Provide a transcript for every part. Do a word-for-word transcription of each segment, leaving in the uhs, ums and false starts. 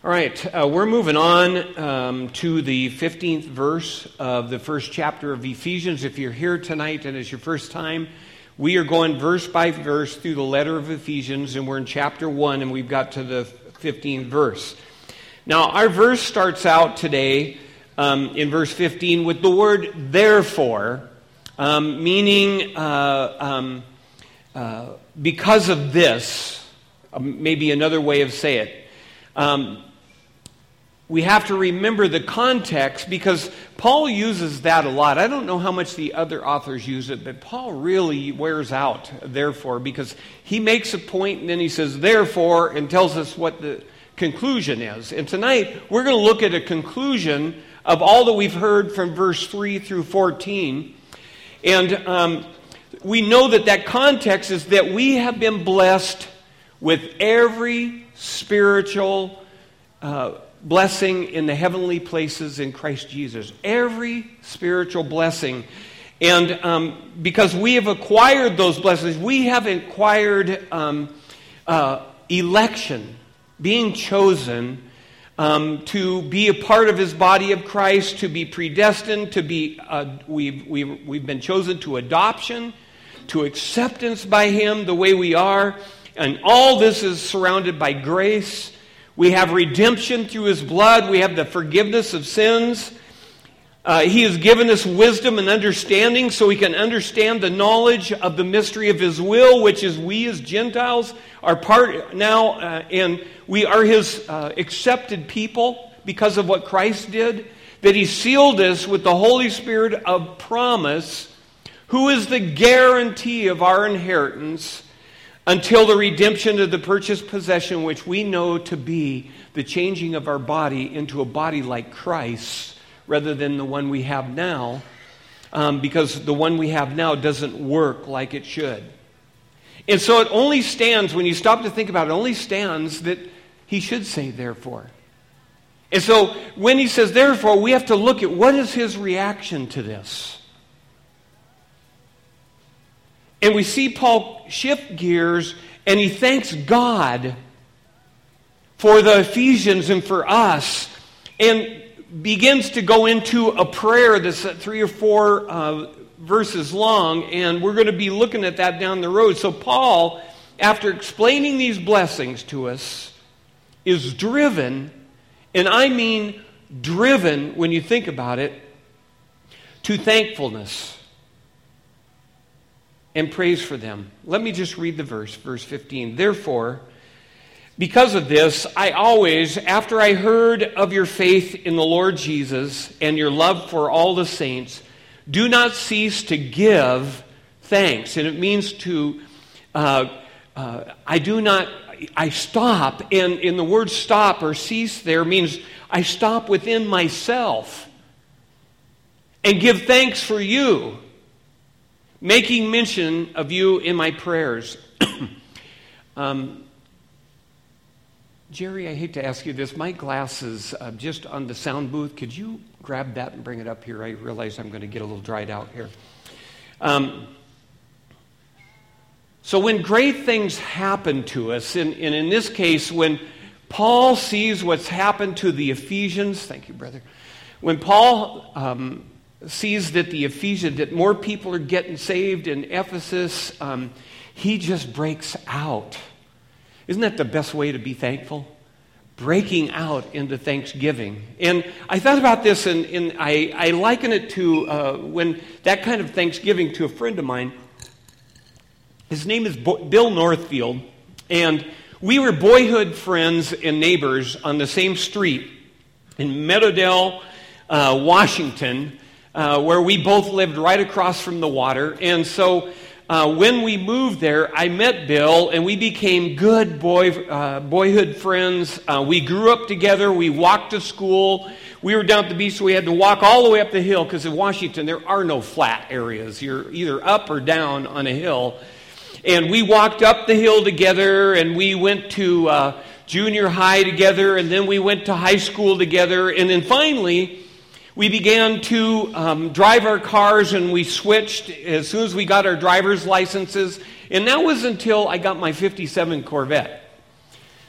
All right, uh, we're moving on um, to the fifteenth verse of the first chapter of Ephesians. If you're here tonight and it's your first time, we are going verse by verse through the letter of Ephesians, and we're in chapter one, and we've got to the fifteenth verse. Now, our verse starts out today um, in verse fifteen with the word therefore, um, meaning uh, um, uh, because of this, uh, maybe another way of saying it. Um, We have to remember the context because Paul uses that a lot. I don't know how much the other authors use it, but Paul really wears out therefore, because he makes a point and then he says therefore and tells us what the conclusion is. And tonight we're going to look at a conclusion of all that we've heard from verse three through fourteen. And um, we know that that context is that we have been blessed with every spiritual uh blessing in the heavenly places in Christ Jesus. Every spiritual blessing. And um, because we have acquired those blessings, we have acquired um, uh, election, being chosen um, to be a part of His body of Christ, to be predestined, to be, uh, we've, we've, we've been chosen to adoption, to acceptance by Him the way we are. And all this is surrounded by grace. We have redemption through His blood. We have the forgiveness of sins. Uh, he has given us wisdom and understanding so we can understand the knowledge of the mystery of His will, which is we as Gentiles are part now, uh, and we are His uh, accepted people because of what Christ did, that He sealed us with the Holy Spirit of promise, who is the guarantee of our inheritance, until the redemption of the purchased possession, which we know to be the changing of our body into a body like Christ, rather than the one we have now, um, because the one we have now doesn't work like it should. And so it only stands, when you stop to think about it, it only stands that he should say therefore. And so when he says therefore, we have to look at what is his reaction to this. And we see Paul shift gears, and he thanks God for the Ephesians and for us, and begins to go into a prayer that's three or four uh, verses long, and we're going to be looking at that down the road. So Paul, after explaining these blessings to us, is driven, and I mean driven when you think about it, to thankfulness and praise for them. Let me just read the verse, verse fifteen. Therefore, because of this, I always, after I heard of your faith in the Lord Jesus and your love for all the saints, do not cease to give thanks. And it means to, uh, uh, I do not, I stop. And in the word stop or cease there means I stop within myself and give thanks for you, making mention of you in my prayers. um, Jerry, I hate to ask you this. My glasses uh, just on the sound booth. Could you grab that and bring it up here? I realize I'm going to get a little dried out here. Um, so when great things happen to us, and, and in this case, when Paul sees what's happened to the Ephesians, thank you, brother. When Paul um, sees that the Ephesians, that more people are getting saved in Ephesus, um, he just breaks out. Isn't that the best way to be thankful? Breaking out into thanksgiving. And I thought about this, and, and I, I liken it to uh, when that kind of thanksgiving to a friend of mine. His name is Bo- Bill Northfield, and we were boyhood friends and neighbors on the same street in Meadowdale, uh, Washington, Uh, where we both lived right across from the water. And so uh, when we moved there, I met Bill, and we became good boy uh, boyhood friends. Uh, we grew up together. We walked to school. We were down at the beach, so we had to walk all the way up the hill, because in Washington, there are no flat areas. You're either up or down on a hill. And we walked up the hill together, and we went to uh, junior high together, and then we went to high school together, and then finally we began to um, drive our cars, and we switched as soon as we got our driver's licenses. And that was until I got my fifty-seven Corvette.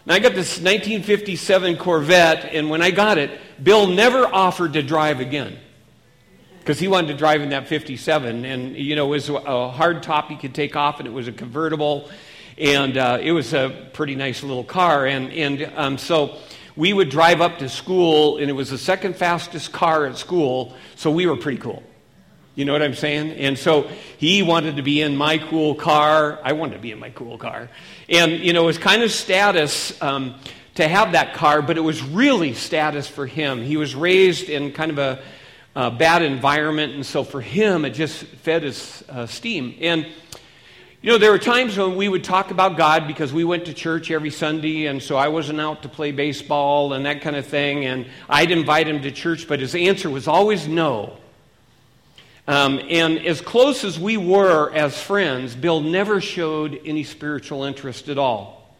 And I got this nineteen fifty-seven Corvette, and when I got it, Bill never offered to drive again. Because he wanted to drive in that fifty-seven, and you know, it was a hard top you could take off, and it was a convertible, and uh, it was a pretty nice little car. And and um, so we would drive up to school, and it was the second fastest car at school, so we were pretty cool. You know what I'm saying? And so he wanted to be in my cool car. I wanted to be in my cool car. And, you know, it was kind of status um, to have that car, but it was really status for him. He was raised in kind of a, a bad environment, and so for him, it just fed his uh, steam. And, you know, there were times when we would talk about God because we went to church every Sunday, and so I wasn't out to play baseball and that kind of thing, and I'd invite him to church, but his answer was always no. Um, and as close as we were as friends, Bill never showed any spiritual interest at all.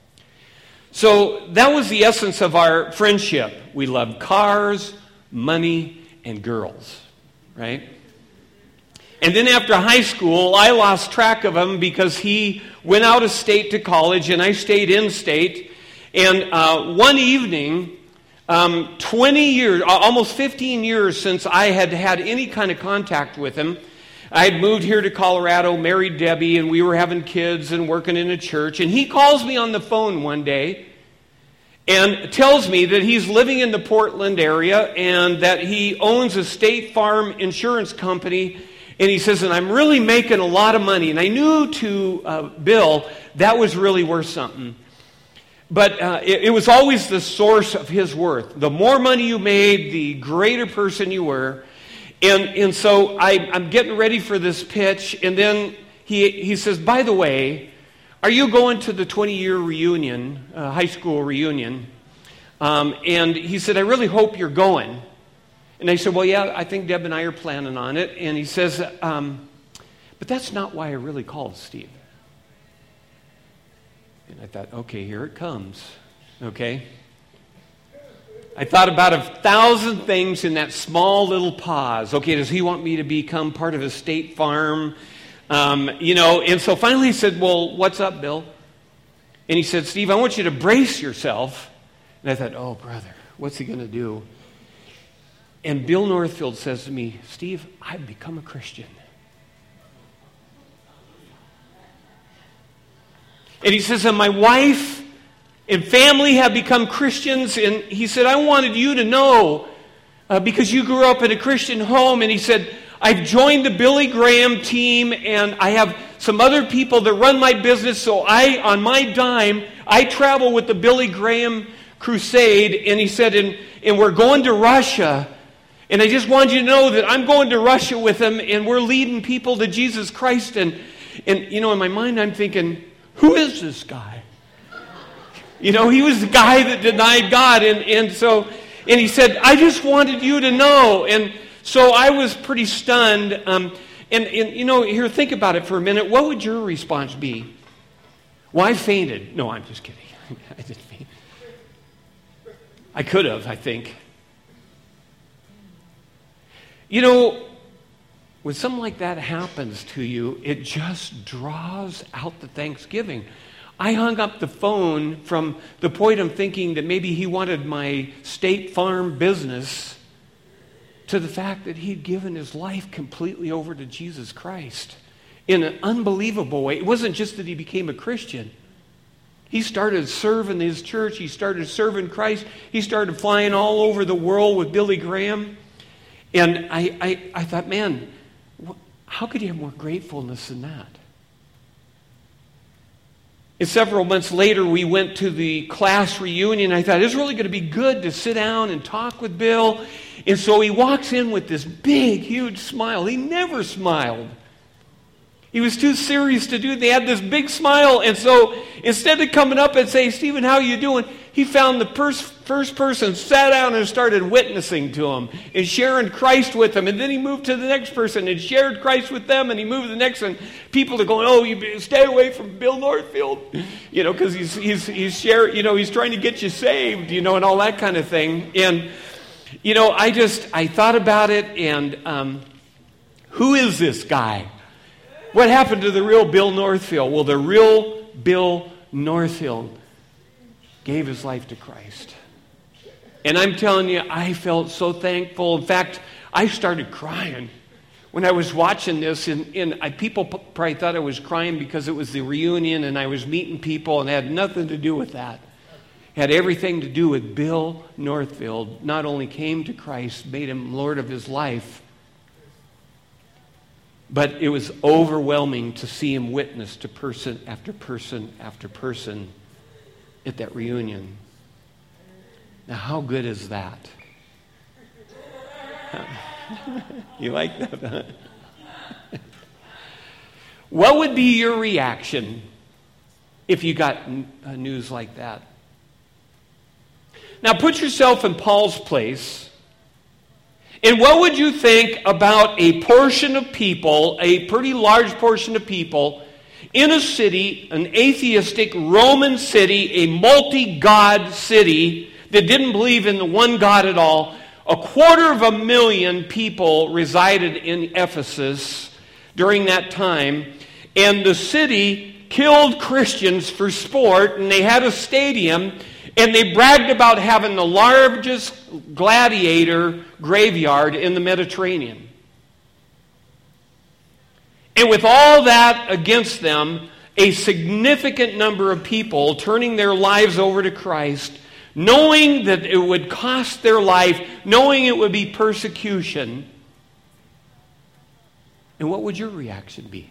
So that was the essence of our friendship. We loved cars, money, and girls, right? And then after high school, I lost track of him because he went out of state to college, and I stayed in state. And uh, one evening, Um, twenty years, almost fifteen years since I had had any kind of contact with him. I had moved here to Colorado, married Debbie, and we were having kids and working in a church. And he calls me on the phone one day and tells me that he's living in the Portland area and that he owns a State Farm insurance company. And he says, and I'm really making a lot of money. And I knew to uh, Bill that was really worth something. But uh, it, it was always the source of his worth. The more money you made, the greater person you were. And and so I, I'm getting ready for this pitch, and then he he says, by the way, are you going to the twenty-year reunion, uh, high school reunion? Um, and he said, I really hope you're going. And I said, well, yeah, I think Deb and I are planning on it. And he says, um, but that's not why I really called, Steve. And I thought, okay, here it comes, okay? I thought about a thousand things in that small little pause. Okay, does he want me to become part of a State Farm? Um, you know, and so finally he said, well, what's up, Bill? And he said, Steve, I want you to brace yourself. And I thought, oh, brother, what's he going to do? And Bill Northfield says to me, Steve, I've become a Christian. And he says, and my wife and family have become Christians. And he said, I wanted you to know, uh, because you grew up in a Christian home. And he said, I've joined the Billy Graham team, and I have some other people that run my business. So I, on my dime, I travel with the Billy Graham crusade. And he said, and, and we're going to Russia. And I just wanted you to know that I'm going to Russia with him, and we're leading people to Jesus Christ. And, and you know, in my mind, I'm thinking, who is this guy? You know, he was the guy that denied God. And, and so, and he said, I just wanted you to know. And so I was pretty stunned. Um, and, and, you know, here, think about it for a minute. What would your response be? Well, I fainted. No, I'm just kidding. I didn't faint. I could have, I think. You know, when something like that happens to you, it just draws out the thanksgiving. I hung up the phone from the point of thinking that maybe he wanted my State Farm business to the fact that he'd given his life completely over to Jesus Christ in an unbelievable way. It wasn't just that he became a Christian. He started serving his church. He started serving Christ. He started flying all over the world with Billy Graham. And I, I, I thought, man, how could you have more gratefulness than that? And several months later, we went to the class reunion. I thought, it's really going to be good to sit down and talk with Bill. And so he walks in with this big, huge smile. He never smiled. He was too serious to do it. They had this big smile. And so instead of coming up and saying, Stephen, how are you doing? He found the pers- first person, sat down and started witnessing to him and sharing Christ with them. And then he moved to the next person and shared Christ with them. And he moved to the next one. People are going, oh, you stay away from Bill Northfield. You know, because he's, he's, he's, share, you know, he's trying to get you saved, you know, and all that kind of thing. And, you know, I just, I thought about it. And um, who is this guy? What happened to the real Bill Northfield? Well, the real Bill Northfield gave his life to Christ. And I'm telling you, I felt so thankful. In fact, I started crying when I was watching this. And, and I, people probably thought I was crying because it was the reunion and I was meeting people, and it had nothing to do with that. It had everything to do with Bill Northfield. Not only came to Christ, made him Lord of his life, but it was overwhelming to see him witness to person after person after person at that reunion. Now, how good is that? You like that, huh? What would be your reaction if you got news like that? Now, put yourself in Paul's place. And what would you think about a portion of people, a pretty large portion of people, in a city, an atheistic Roman city, a multi-god city that didn't believe in the one God at all? A quarter of a million people resided in Ephesus during that time, and the city killed Christians for sport, and they had a stadium, and they bragged about having the largest gladiator graveyard in the Mediterranean. And with all that against them, a significant number of people turning their lives over to Christ, knowing that it would cost their life, knowing it would be persecution. And what would your reaction be?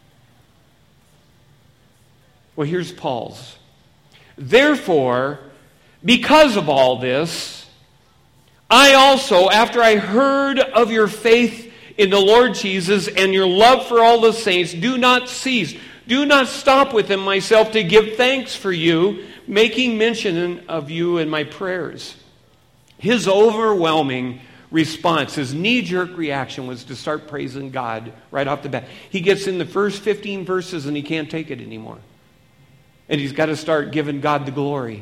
Well, here's Paul's. Therefore, because of all this, I also, after I heard of your faith in the Lord Jesus and your love for all the saints, do not cease, do not stop within myself to give thanks for you, making mention of you in my prayers. His overwhelming response, his knee-jerk reaction was to start praising God right off the bat. He gets in the first fifteen verses and he can't take it anymore. And he's got to start giving God the glory.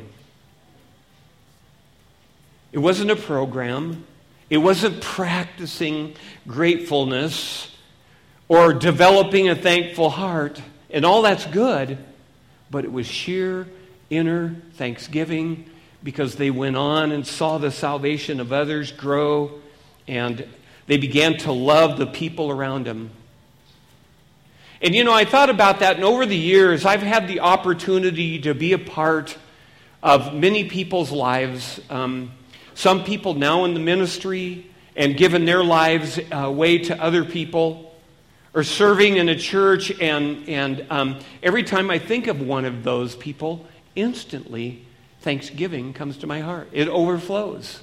It wasn't a program. It wasn't practicing gratefulness or developing a thankful heart. And all that's good, but it was sheer inner thanksgiving because they went on and saw the salvation of others grow, and they began to love the people around them. And you know, I thought about that, and over the years, I've had the opportunity to be a part of many people's lives. Um, some people now in the ministry and given their lives away to other people, or serving in a church, and, and um, every time I think of one of those people, instantly thanksgiving comes to my heart. It overflows.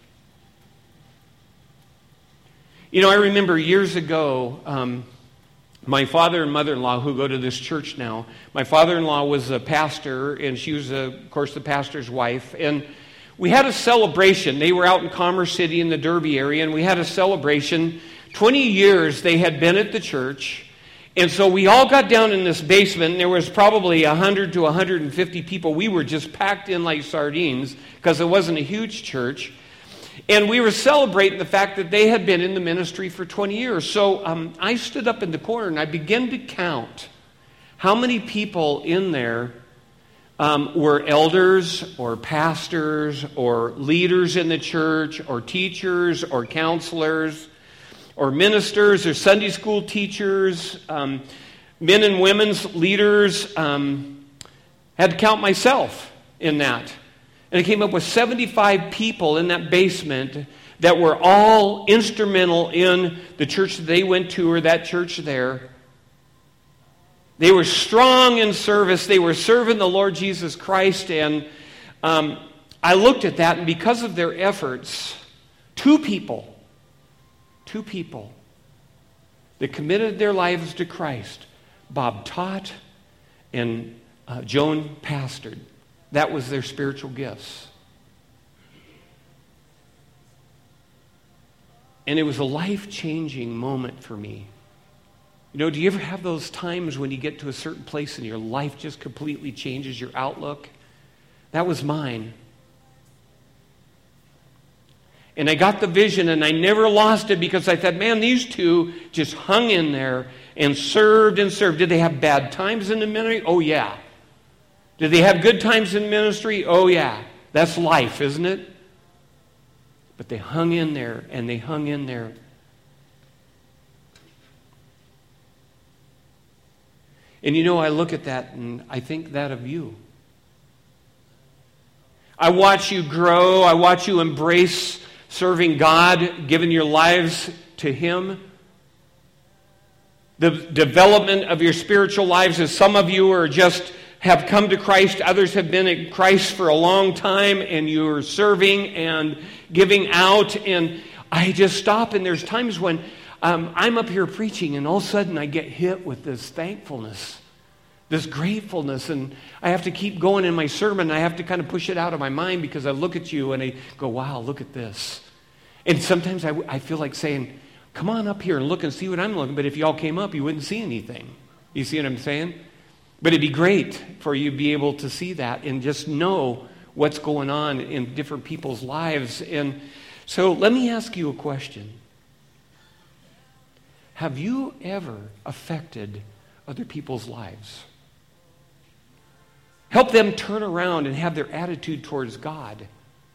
You know, I remember years ago, um, my father and mother-in-law, who go to this church now, my father-in-law was a pastor, and she was, a, of course, the pastor's wife. And we had a celebration. They were out in Commerce City in the Derby area, and we had a celebration. twenty years they had been at the church. And so we all got down in this basement, and there was probably one hundred to one hundred fifty people. We were just packed in like sardines because it wasn't a huge church. And we were celebrating the fact that they had been in the ministry for twenty years. So um, I stood up in the corner and I began to count how many people in there um, were elders or pastors or leaders in the church or teachers or counselors or ministers or Sunday school teachers, um, men and women's leaders. Um, had to count myself in that. And I came up with seventy-five people in that basement that were all instrumental in the church that they went to, or that church there. They were strong in service. They were serving the Lord Jesus Christ. And um, I looked at that, and because of their efforts, two people, two people that committed their lives to Christ, Bob taught and uh, Joan pastored. That was their spiritual gifts. And it was a life-changing moment for me. You know, do you ever have those times when you get to a certain place and your life just completely changes your outlook? That was mine. And I got the vision, and I never lost it because I thought, man, these two just hung in there and served and served. Did they have bad times in the ministry? Oh, yeah. Did they have good times in ministry? Oh, yeah. That's life, isn't it? But they hung in there, and they hung in there. And you know, I look at that, and I think that of you. I watch you grow. I watch you embrace serving God, giving your lives to Him. The development of your spiritual lives, as some of you are just have come to Christ, others have been in Christ for a long time, and you're serving and giving out. And I just stop, and there's times when um, I'm up here preaching, and all of a sudden I get hit with this thankfulness, this gratefulness, and I have to keep going in my sermon. I have to kind of push it out of my mind because I look at you and I go, wow, look at this. And sometimes I, I feel like saying, come on up here and look and see what I'm looking. But if you all came up, you wouldn't see anything. You see what I'm saying? But it'd be great for you to be able to see that and just know what's going on in different people's lives. And so let me ask you a question. Have you ever affected other people's lives? Help them turn around and have their attitude towards God.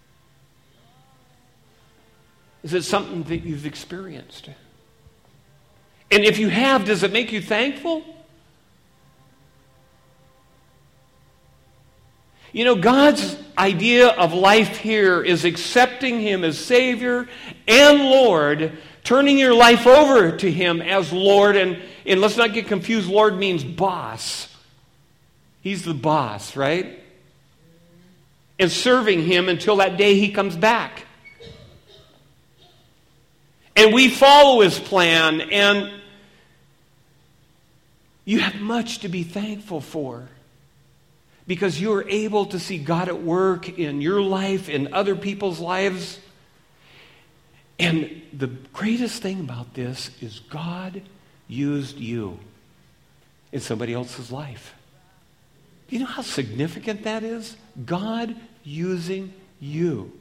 Is it something that you've experienced? And if you have, does it make you thankful? You know, God's idea of life here is accepting Him as Savior and Lord, turning your life over to Him as Lord. And, and let's not get confused, Lord means boss. He's the boss, right? And serving Him until that day He comes back. And we follow His plan, and you have much to be thankful for. Because you are able to see God at work in your life, in other people's lives. And the greatest thing about this is God used you in somebody else's life. Do you know how significant that is? God using you.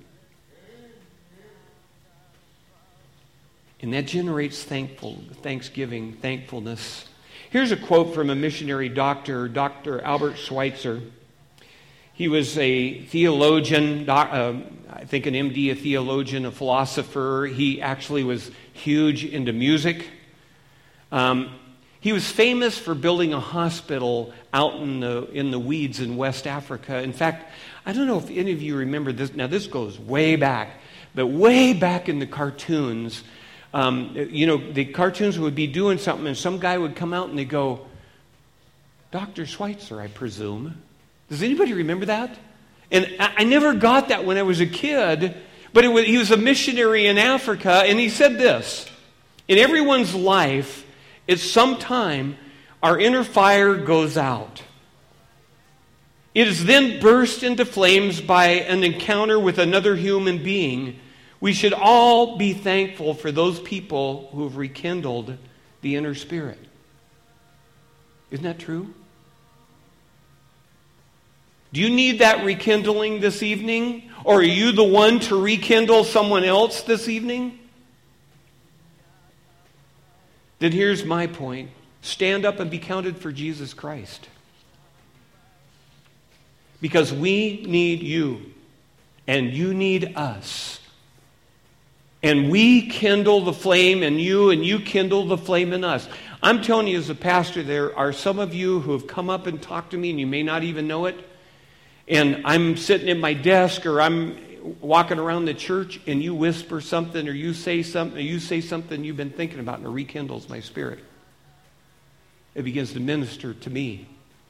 And that generates thankful, thanksgiving, thankfulness. Here's a quote from a missionary doctor, Doctor Albert Schweitzer. He was a theologian, uh, I think an M D, a theologian, a philosopher. He actually was huge into music. Um, he was famous for building a hospital out in the in the weeds in West Africa. In fact, I don't know if any of you remember this. Now, this goes way back, but way back in the cartoons, Um, you know, the cartoons would be doing something, and some guy would come out and they go, Doctor Schweitzer, I presume. Does anybody remember that? And I, I never got that when I was a kid, but it was, he was a missionary in Africa, and he said this: in everyone's life, at some time, our inner fire goes out. It is then burst into flames by an encounter with another human being. We should all be thankful for those people who have rekindled the inner spirit. Isn't that true? Do you need that rekindling this evening? Or are you the one to rekindle someone else this evening? Then here's my point. Stand up and be counted for Jesus Christ. Because we need you. And you need us. And we kindle the flame in you, and you kindle the flame in us. I'm telling you as a pastor, there are some of you who have come up and talked to me, and you may not even know it. And I'm sitting at my desk, or I'm walking around the church, and you whisper something, or you say something, or you say something you've been thinking about, and it rekindles my spirit. It begins to minister to me.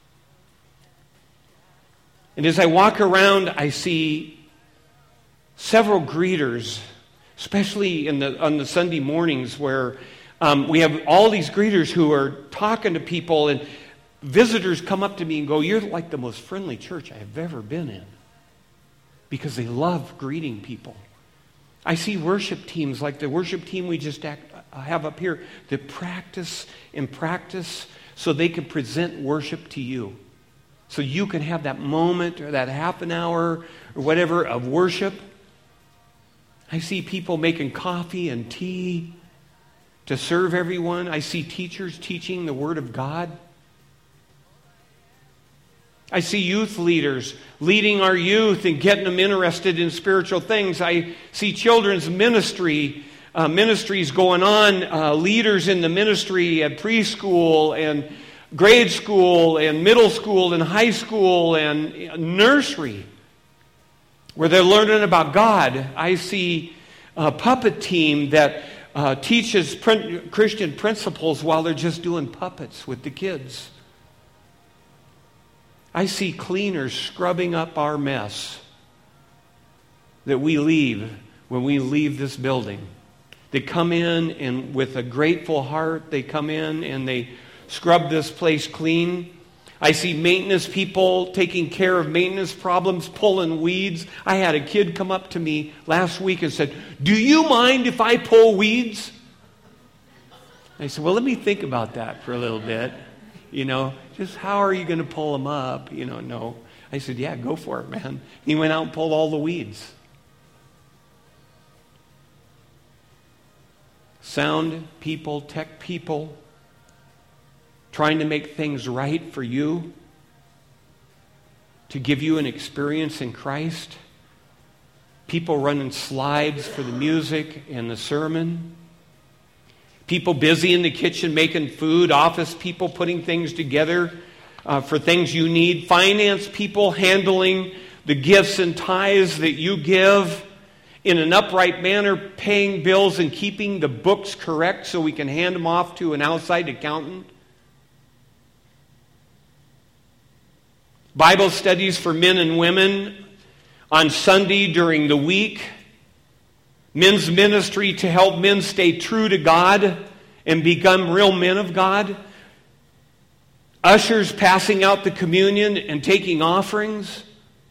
And as I walk around, I see several greeters, especially in the on the Sunday mornings where um, we have all these greeters who are talking to people, and visitors come up to me and go, "You're like the most friendly church I have ever been in," because they love greeting people. I see worship teams like the worship team we just act, have up here that practice and practice so they can present worship to you. So you can have that moment or that half an hour or whatever of worship. I see people making coffee and tea to serve everyone. I see teachers teaching the Word of God. I see youth leaders leading our youth and getting them interested in spiritual things. I see children's ministry, uh, ministries going on, uh, leaders in the ministry at preschool and grade school and middle school and high school and nursery, where they're learning about God. I see a puppet team that uh, teaches prin- Christian principles while they're just doing puppets with the kids. I see cleaners scrubbing up our mess that we leave when we leave this building. They come in and with a grateful heart, they come in and they scrub this place clean. I see maintenance people taking care of maintenance problems, pulling weeds. I had a kid come up to me last week and said, "Do you mind if I pull weeds?" I said, "Well, let me think about that for a little bit. You know, just how are you going to pull them up? You know, no." I said, "Yeah, go for it, man." He went out and pulled all the weeds. Sound people, tech people, trying to make things right for you, to give you an experience in Christ. People running slides for the music and the sermon. People busy in the kitchen making food. Office people putting things together uh, for things you need. Finance people handling the gifts and tithes that you give in an upright manner, paying bills and keeping the books correct so we can hand them off to an outside accountant. Bible studies for men and women on Sunday during the week. Men's ministry to help men stay true to God and become real men of God. Ushers passing out the communion and taking offerings.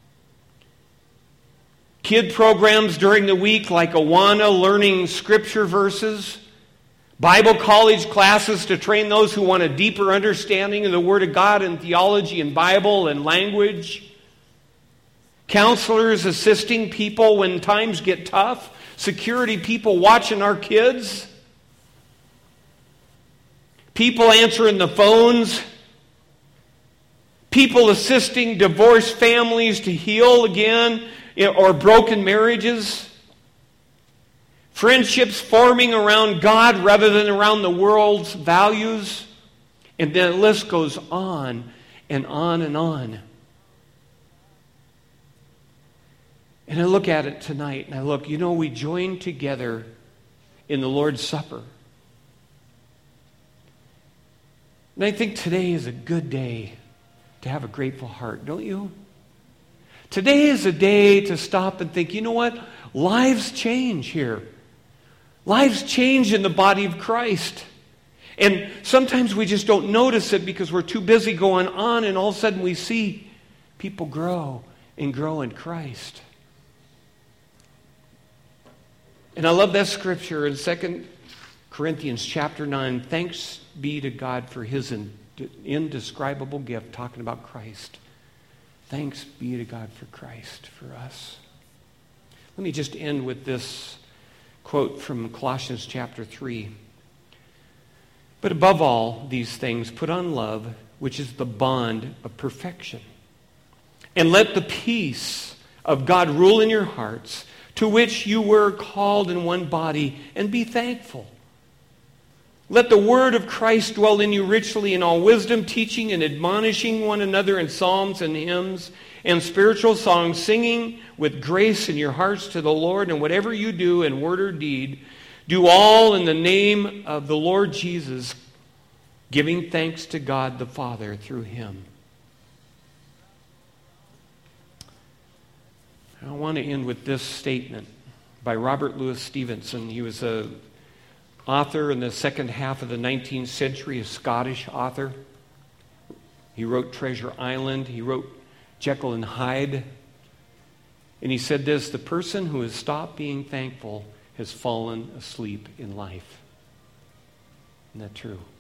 Kid programs during the week like Awana, learning scripture verses. Bible college classes to train those who want a deeper understanding of the Word of God and theology and Bible and language. Counselors assisting people when times get tough. Security people watching our kids. People answering the phones. People assisting divorced families to heal again or broken marriages. Friendships forming around God rather than around the world's values. And then the list goes on and on and on. And I look at it tonight and I look, you know, we join together in the Lord's Supper. And I think today is a good day to have a grateful heart, don't you? Today is a day to stop and think, you know what? Lives change here. Lives change in the body of Christ. And sometimes we just don't notice it because we're too busy going on, and all of a sudden we see people grow and grow in Christ. And I love that scripture in Second Corinthians chapter nine. Thanks be to God for his indescribable gift, talking about Christ. Thanks be to God for Christ, for us. Let me just end with this quote from Colossians chapter three. But above all these things, put on love, which is the bond of perfection. And let the peace of God rule in your hearts, to which you were called in one body, and be thankful. Let the word of Christ dwell in you richly in all wisdom, teaching and admonishing one another in psalms and hymns and spiritual songs, singing with grace in your hearts to the Lord. And whatever you do in word or deed, do all in the name of the Lord Jesus, giving thanks to God the Father through him. I want to end with this statement by Robert Louis Stevenson. He was a author in the second half of the nineteenth century, a Scottish author. He wrote Treasure Island. He wrote Jekyll and Hyde. And he said this: the person who has stopped being thankful has fallen asleep in life. Isn't that true?